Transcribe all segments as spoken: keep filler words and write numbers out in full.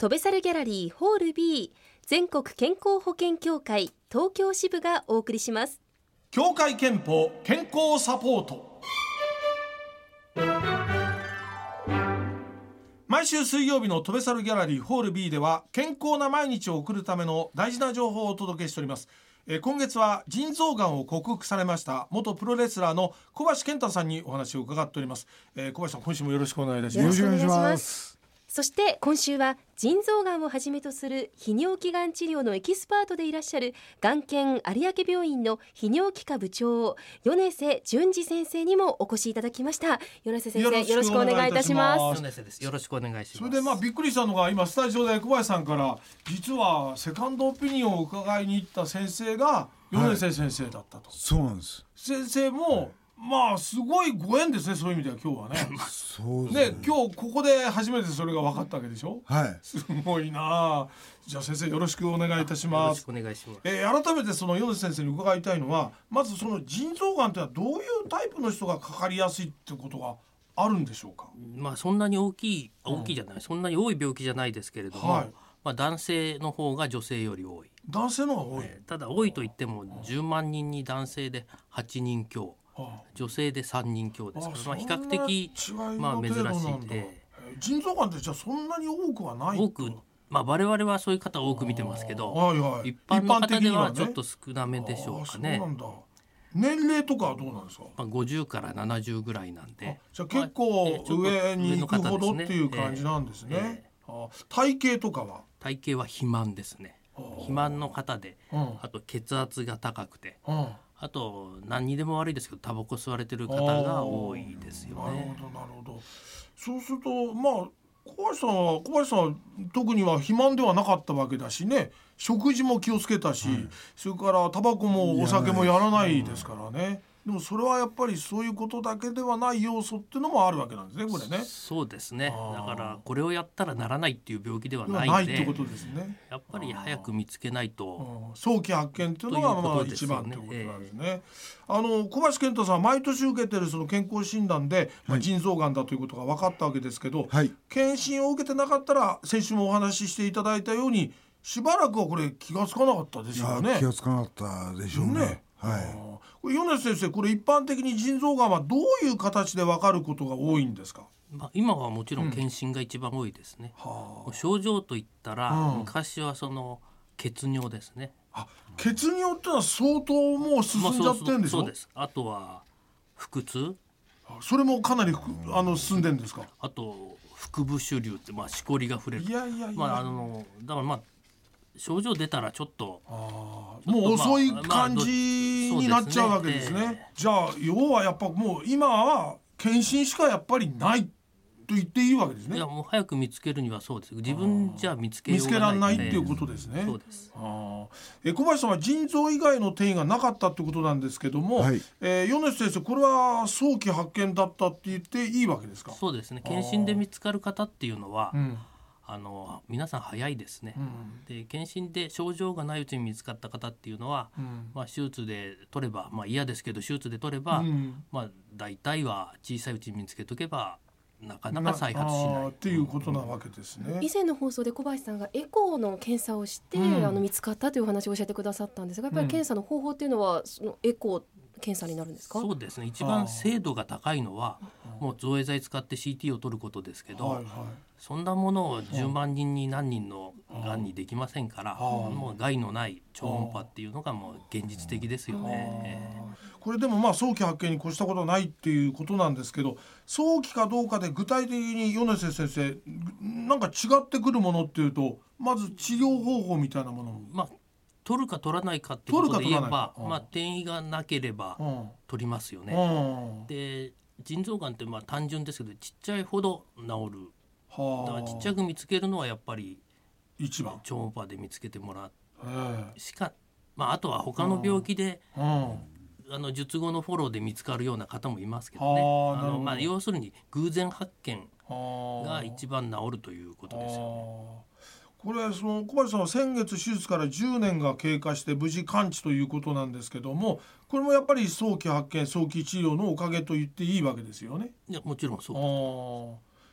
トベサルギャラリーホール B 全国健康保険協会東京支部がお送りします。 協会憲法健康サポート。毎週水曜日のトベサルギャラリーホール B では健康な毎日を送るための大事な情報をお届けしております。えー、今月は腎臓がんを克服されました元プロレスラーの小橋健太さんにお話を伺っております。えー、小橋さん、今週もよろしくお願いいたします。 よろしくお願いします。そして今週は腎臓がんをはじめとする泌尿器がん治療のエキスパートでいらっしゃるがん研有明病院の泌尿器科部長米瀬淳二先生にもお越しいただきました。米瀬先生、よろしくお願いいたします。 米瀬です。よろしくお願いします。 それでまあびっくりしたのが、今スタジオで小橋さんから実はセカンドオピニオンを伺いに行った先生が米瀬先生だったと、はい、 そうなんです。 先生も、はい、まあすごいご縁ですね。そういう意味では今日はねそうです ね, ね今日ここで初めてそれが分かったわけでしょ。 はい、 すごいな。じゃあ先生、よろしくお願いいたします。 よろしくお願いします。 えー、改めてその米瀬先生に伺いたいのは、まずその腎臓がんというのはどういうタイプの人がかかりやすいってことがあるんでしょうか。 まあそんなに大きい大きいじゃない、うん、そんなに多い病気じゃないですけれども、はい、まあ、男性の方が女性より多い。 男性の方が多い、 えー、ただ多いといってもじゅうまんにんに男性ではちにん強、女性でさんにん強ですから、まあ、比較的まあ珍しいで、 腎臓がんってじゃあそんなに多くはない。 多く、まあ、我々はそういう方を多く見てますけど、 はいはい、 一般の方ではちょっと少なめでしょうかね。 そうなんだ。年齢とかはどうなんですか。 まあ、ごじゅうからななじゅうぐらいなんで、 じゃあ結構上に行くほどっていう感じなんですね。えーえー、体型とかは体型は肥満ですね。肥満の方で、うん、あと血圧が高くて、うん、あと何にでも悪いですけどタバコ吸われてる方が多いですよね。 なるほどなるほど。そうするとまあ小橋さんは小橋さんは特には肥満ではなかったわけだしね。食事も気をつけたし、うん、それからタバコもお酒もやらないですからね。でもそれはやっぱりそういうことだけではない要素っていうのもあるわけなんですね、これね。 そうですね。だからこれをやったらならないっていう病気ではないんで、 ないってことですね。 やっぱり早く見つけないと、 早期発見っていうのがまあ一番ということなんですね。えー、あの小橋健太さん、毎年受けてるその健康診断で、まあ、腎臓がんだということが分かったわけですけど、はい、検診を受けてなかったら先週もお話ししていただいたようにしばらくはこれ気がつかなかったでしょうね。 気がつかなかったでしょうね。ね、はい、 これ米瀬先生、これ一般的に腎臓がんはどういう形で分かることが多いんですか。 まあ、今はもちろん検診が一番多いですね。うん、症状といったら、うん、昔はその血尿ですね。 あ、血尿ってのは相当もう進んじゃってるんでしょ。 そうです。あとは腹痛、 それもかなりあの進んでるんですか。 あと腹部腫瘤って、まあ、しこりが触れる。 いやいやいや、 まあ、あのだからまあ症状出たらちょっと、 あもう遅い感じになっちゃうわけですね。まあまあ、じゃあ要はやっぱもう今は検診しかやっぱりないと言っていいわけですね。 いや、もう早く見つけるにはそうです。自分じゃ見つけようがない、 見つけられないっていうことですね。 そうです。 あえ小橋さんは腎臓以外の転移がなかったってことなんですけども、はい、えー、米瀬先生、これは早期発見だったって言っていいわけですか。 そうですね。検診で見つかる方っていうのは、うん、あの皆さん早いですね。うん、で検診で症状がないうちに見つかった方っていうのは、うん、まあ、手術で取れば、まあ、嫌ですけど手術で取れば、うん、まあ、大体は小さいうちに見つけとけばなかなか再発しないっていうことなわけですね。 以前の放送で小林さんがエコーの検査をして、うん、あの見つかったという話を教えてくださったんですが、やっぱり検査の方法っていうのはそのエコー検査になるんですか。 そうですね。一番精度が高いのはもう造影剤使って シーティー を取ることですけど、はいはい、そんなものをじゅうまんにんに何人のがんにできませんから、もう害のない超音波っていうのがもう現実的ですよね。 これでもまあ早期発見に越したことはないっていうことなんですけど、早期かどうかで具体的に米瀬先生なんか違ってくるものっていうと、まず治療方法みたいなもの、 まあ取るか取らないかってことで言えば、まあ、転移がなければ取りますよね。うん、で腎臓がんってまあ単純ですけどちっちゃいほど治る。だからちっちゃく見つけるのはやっぱり一番超音波で見つけてもらうしか、まあ、あとは他の病気で、うん、あの術後のフォローで見つかるような方もいますけどね。あの、まあ、要するに偶然発見が一番治るということですよね。 これその小林さんは先月手術からじゅうねんが経過して無事完治ということなんですけども、これもやっぱり早期発見早期治療のおかげと言っていいわけですよね。 いやもちろんそうです。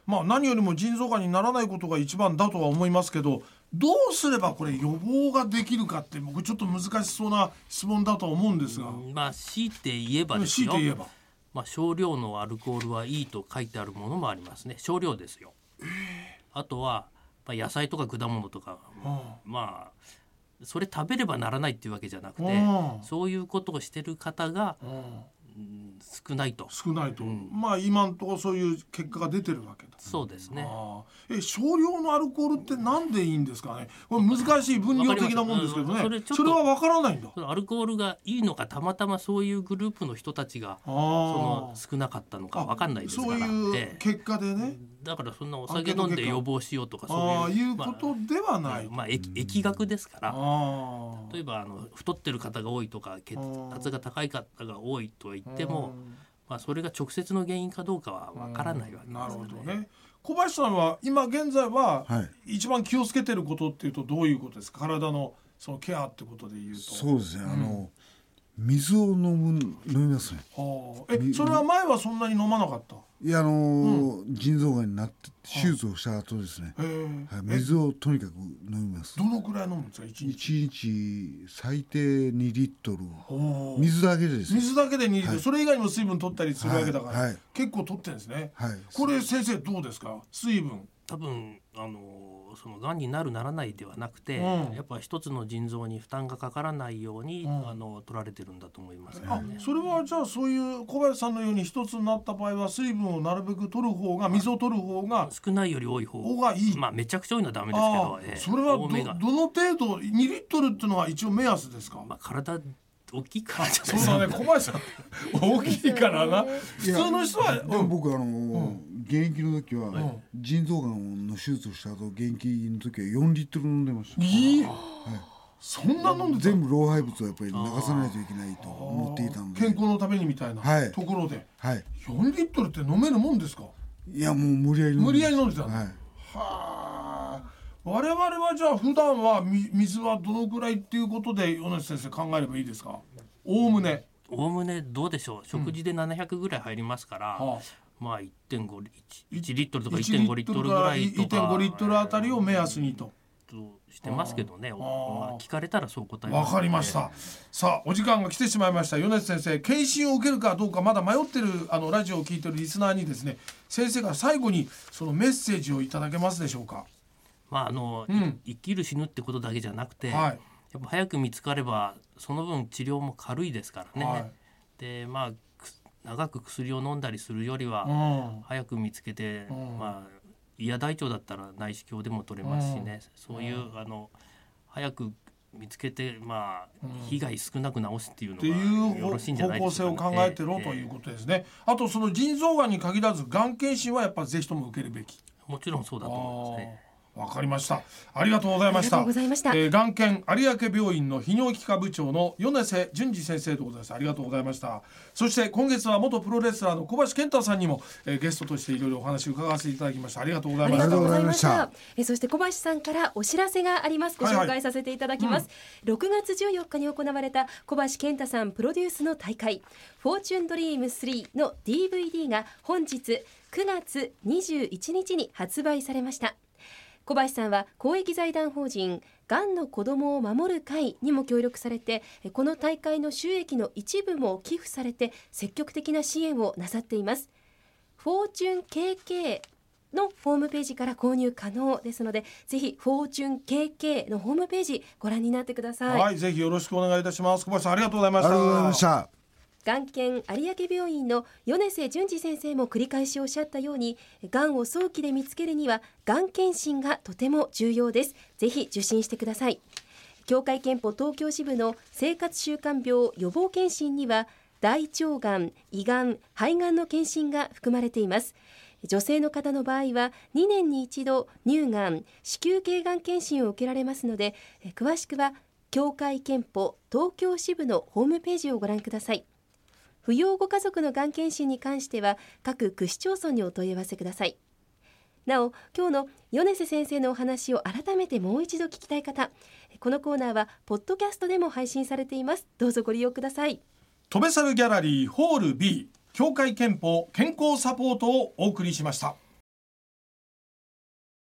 まあ、何よりも腎臓がんにならないことが一番だとは思いますけど、どうすればこれ予防ができるかって僕ちょっと難しそうな質問だと思うんですが、 まあ強いて言えばですよ、 強いて言えば、 まあ、少量のアルコールはいいと書いてあるものもありますね。少量ですよ。あとは、まあ、野菜とか果物とか、 はまあそれ食べればならないっていうわけじゃなくて、 うんそういうことをしてる方が、 あ、うんうん少ないと。 少ないと、 うんまあ今のところそういう結果が出てるわけだ。 そうですね。 ああ、え少量のアルコールってなんでいいんですかね。これ難しい分量的なもんですけどね。 わかりますうんそれは分からないんだ。 そのアルコールがいいのか、たまたまそういうグループの人たちがそのあ少なかったのかあ、 分かんないですから。 そういうええ結果でね、 だからそんなお酒飲んで予防しようとか、 ああそういういうことではない。 まあ、まあ、疫疫学ですから。 ああ、 例えばあの太ってる方が多いとか血圧が高い方が多いとは言っても、まあ、それが直接の原因かどうかは分からないわけですなるよね。 ほどね。小林さんは今現在はは一番気をつけてることっていうとどういうことですか。体のそのケアってことでいうと。 そうですね、あの水を飲む飲みますね。 はあ、えそれは前はそんなに飲まなかった。 いや、あのー腎臓がんになって手術をした後ですね、 へえ、 はい、水をとにかく飲みます。 どのくらい飲むんですか一日。 一日最低にリットル、 おー水だけでですね。 水だけでにリットル、 はいそれ以外にも水分取ったりするわけだから、 はいはい結構取ってるんですね。 はい、 これ先生どうですか。水分。 多分あのそのがんになるならないではなくて、 うんやっぱ一つの腎臓に負担がかからないように、 うんあの取られてるんだと思いますあよね。 それはじゃあそういう小林さんのように一つになった場合は水分をなるべく取る方が、水を取る方が少ないより多い方方がいい。 まあめちゃくちゃ多いのはダメですけあど、 あええそれはど多めが、 どの程度にリットルっていうのは一応目安ですか。 まあ、体大きいからじゃないそうですか。 だね、小林さん大きいからな。普通の人は、 でも僕あのー現役の時は、 ん腎臓がんの手術をした後現役の時はよんリットル飲んでました。 いいそんな飲んでた。 全部老廃物をやっぱり流さないといけないと思っていたので、 健康のためにみたいなはいところで、 はい、 よんリットルって飲めるもんですか。 いやもう無理やり飲んで無理やり飲んでたの。 はい、 はあ、我々はじゃあ普段はみ水はどのくらいっていうことで米津先生考えればいいですか。おおむね。 おおむねどうでしょう。食事でななひゃくぐらい入りますから、 はあ、 まあ いってんご いち, いちリットルとかいちいってんごリットルぐらいとかいってんごリットルあたりを目安にと。 としてますけどね。 あーまあ、聞かれたらそう答えわかりまし。た。さあお時間が来てしまいました。米津先生、検診を受けるかどうかまだ迷ってるあのラジオを聞いてるリスナーにですね、先生が最後にそのメッセージをいただけますでしょうか。 まああの、 うんい生きる死ぬってことだけじゃなくて、 はいやっぱ早く見つかればその分治療も軽いですからね。 はいでまあく長く薬を飲んだりするよりは、 うん早く見つけて、 うんまあ胃や大腸だったら内視鏡でも取れますしね、そういう、あの早く見つけて、まあ被害少なく治すっていうのっていがよろうしいんじゃない方向性をでしょうかね。 考えてろということですね。あとその腎臓がんに限らずがん検診はやっぱぜひとも受けるべき。 もちろんそうだと思いますね。 わかりました。ありがとうございました。 ありがとうございましたえー、がん研有明病院の泌尿器科部長の米瀬淳二先生でございます。ありがとうございました。そして今月は元プロレスラーの小林健太さんにも、えー、ゲストとしていろいろお話を伺わせていただきました。ありがとうございました。 ありがとうございました。 ありがとうございまえそして小林さんからお知らせがあります。ご紹介させていただきます。ろくがつじゅうよっかに行われた小林健太さんプロデュースの大会フォーチュンドリームスリーの ディーブイディー が本日くがつにじゅういちにちに発売されました。小林さんは公益財団法人がんの子どもを守る会にも協力されて、この大会の収益の一部も寄付されて積極的な支援をなさっています。フォーチュン ケーケー のホームページから購入可能ですので、ぜひフォーチュン ケーケー のホームページご覧になってください。 はい、ぜひよろしくお願いいたします。小林さんありがとうございました。 ありがとうございました。 がん研有明病院の米瀬淳二先生も繰り返しおっしゃったように、がんを早期で見つけるにはがん検診がとても重要です。ぜひ受診してください。協会憲法東京支部の生活習慣病予防検診には大腸がん、胃がん、肺がんの検診が含まれています。女性の方の場合はにねんに一度乳がん、子宮頸がん検診を受けられますので、詳しくは協会憲法東京支部のホームページをご覧ください。扶養ご家族のがん検診に関しては各区市町村にお問い合わせください。なお、今日の米瀬先生のお話を改めてもう一度聞きたい方、このコーナーはポッドキャストでも配信されています。どうぞご利用ください。 トベサルギャラリーホール B 協会憲法健康サポートをお送りしました。